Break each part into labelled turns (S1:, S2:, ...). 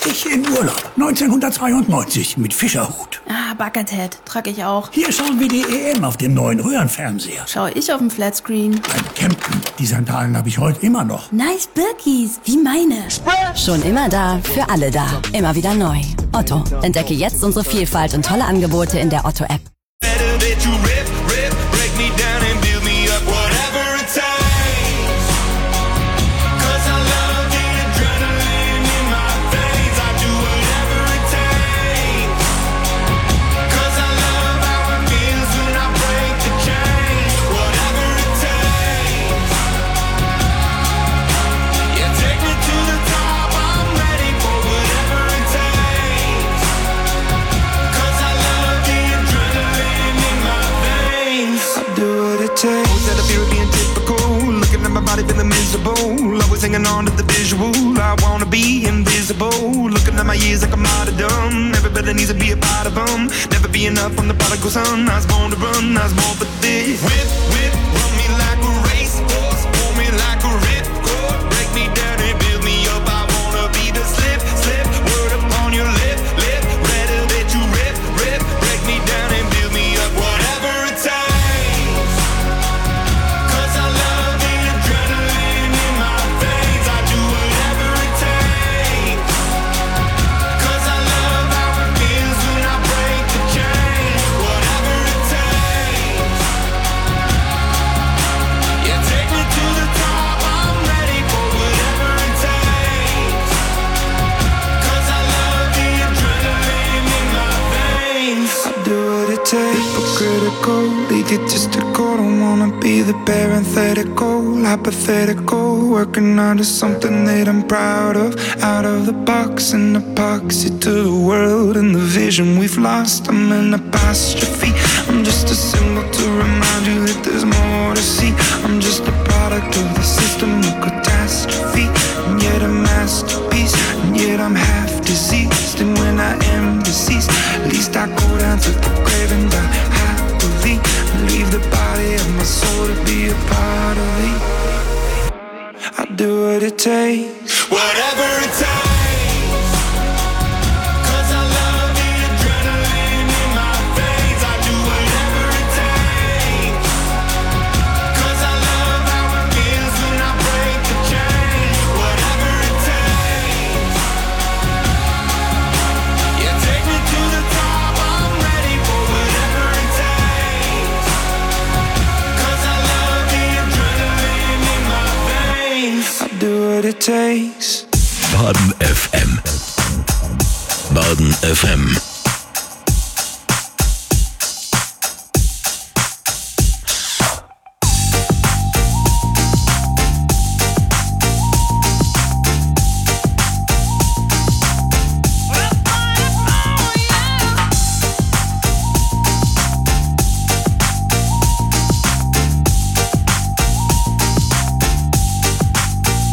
S1: Ich in Urlaub. 1992 mit Fischerhut.
S2: Ah, Buckethead. Trag ich auch.
S1: Hier schauen wir die EM auf dem neuen Röhrenfernseher.
S2: Schau ich auf dem Flatscreen.
S1: Beim Campen. Die Sandalen habe ich heute immer noch.
S2: Nice Birkis. Wie meine.
S3: Schon immer da, für alle da. Immer wieder neu. Otto. Entdecke jetzt unsere Vielfalt und tolle Angebote in der Otto-App.
S4: Feeling miserable, always hanging on to the visual. I wanna be invisible, looking at my years like I'm martyrdom. Everybody needs to be a part of them. Never be enough, I'm the prodigal son. I was born to run, I was born for this. Whip, whip, run me like a racehorse, pull me like a ripcord. Break me down and build me up, I wanna be the slip, slip. Word upon your lip, lip. Better that you rip, rip. Break me down and build me up, whatever it takes. Hypocritical, egotistical, don't wanna be the parenthetical, hypothetical, working onto something that I'm proud of, out of the box, an epoxy to the world and the vision we've lost. I'm an apostrophe, I'm just a symbol to remind you that there's more to see. I'm just a product of the system of catastrophe, and yet a masterpiece, and yet I'm half diseased. And when I am deceased, at least I go down to the grave and die happily, leave the body of my soul to be a part of me. I'll do what it takes, whatever it takes. It takes.
S5: Baden FM. Baden FM.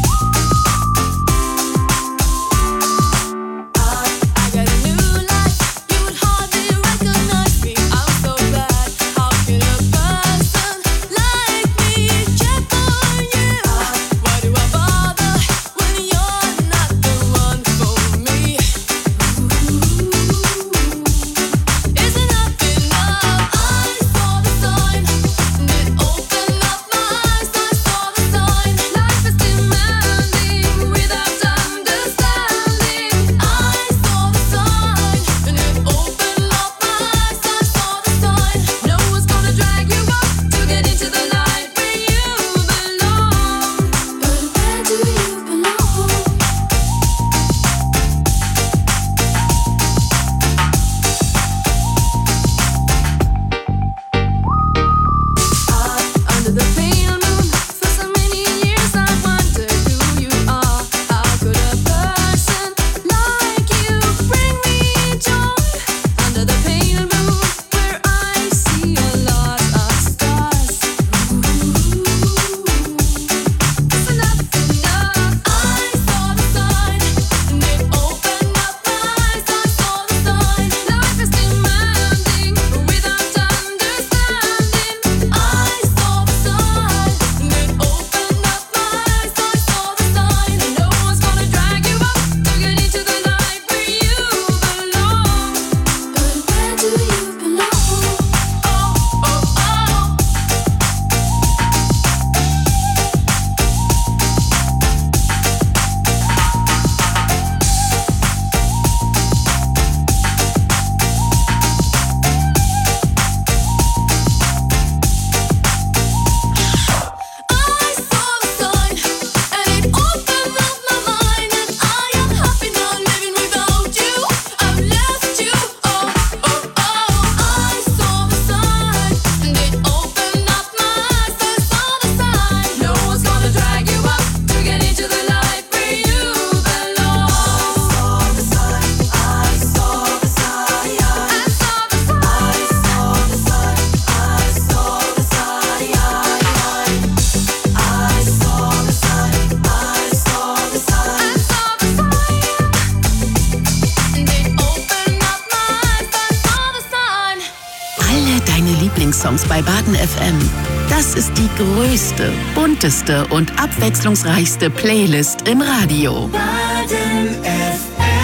S6: I got a new life. Lieblingssongs bei Baden FM. Das ist die größte, bunteste und abwechslungsreichste Playlist im Radio.
S7: Baden FM.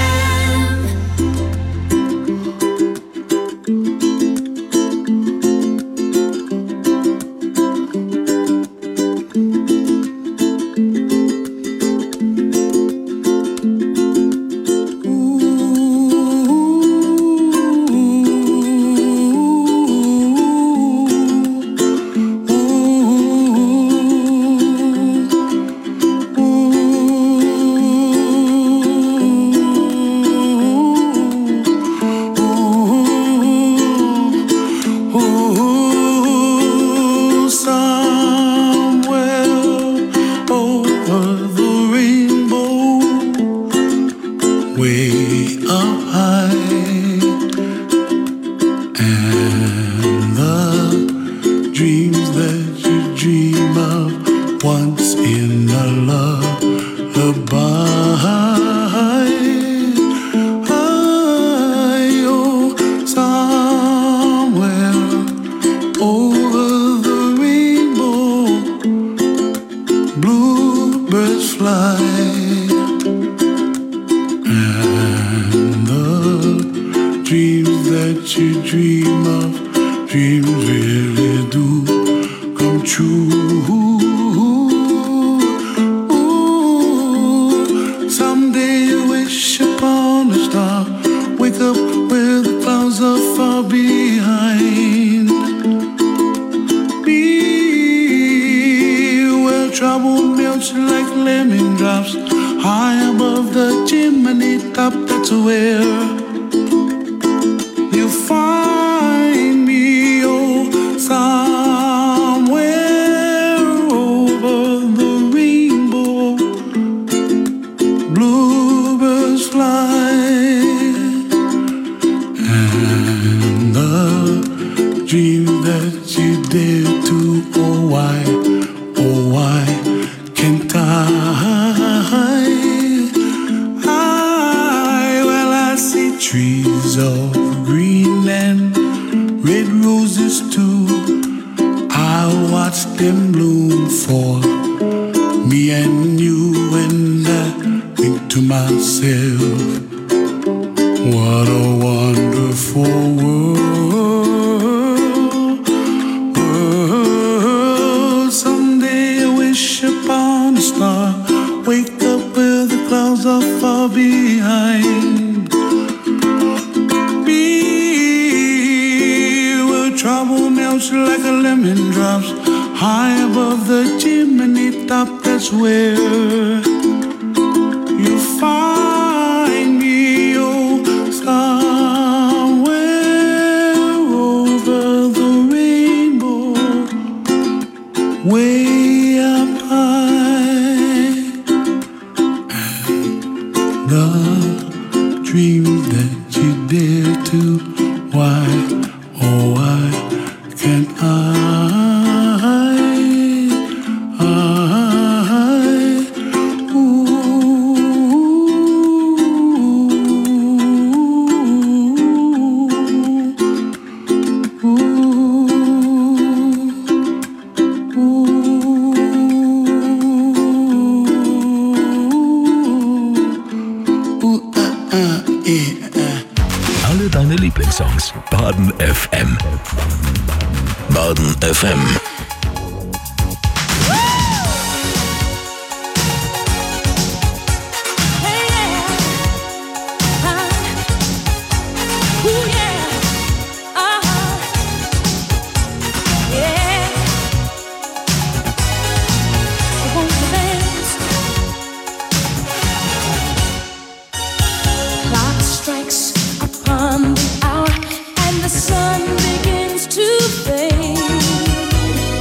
S5: Alle deine Lieblingssongs. Baden FM. Baden FM.
S7: The sun begins to fade.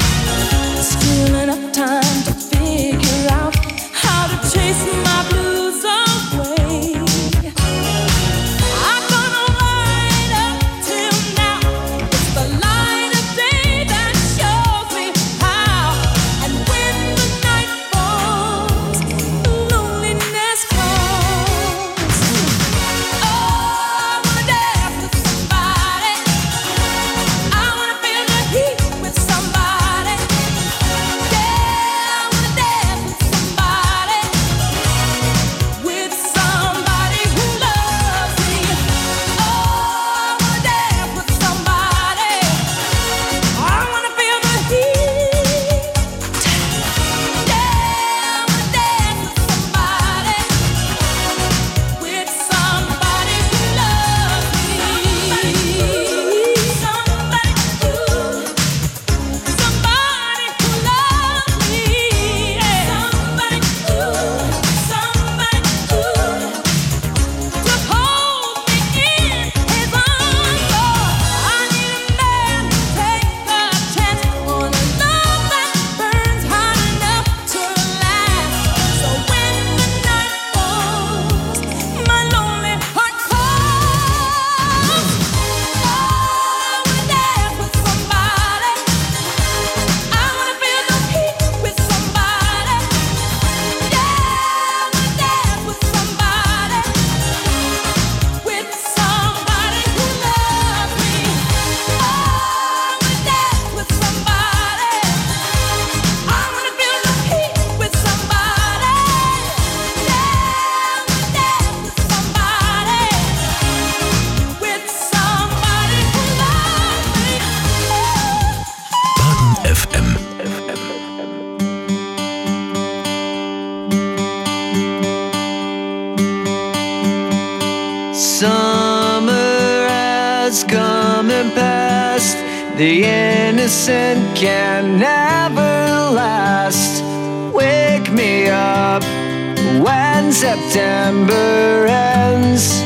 S8: Summer has come and passed. The innocent can never last. Wake me up when September ends.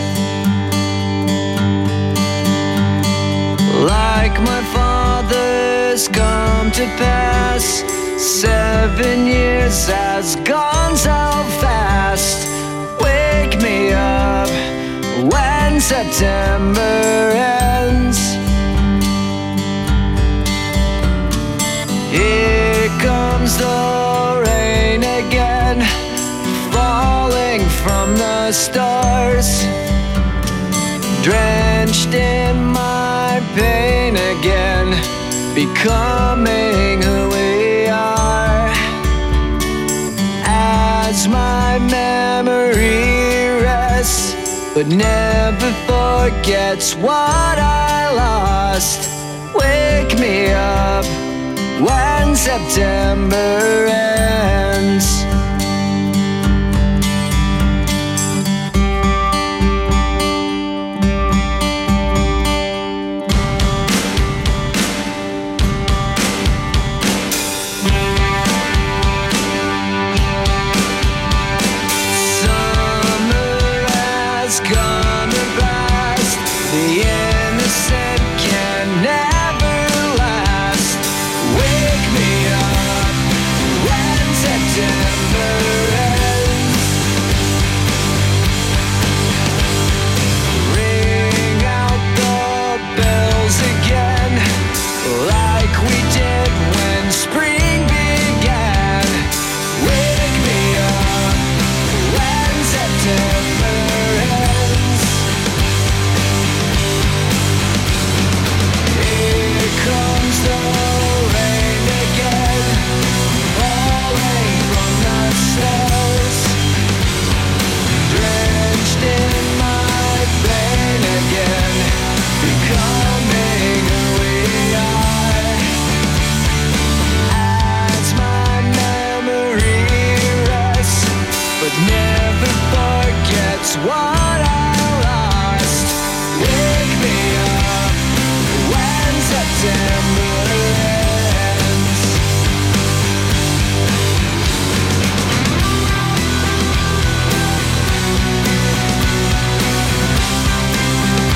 S8: Like my father's come to pass, 7 years has gone so fast. Wake me up when September ends. Here comes the rain again, falling from the stars, drenched in my pain again, becoming who we are. As my memory rests, but never forgets what I lost. Wake me up when September ends. Summer has come and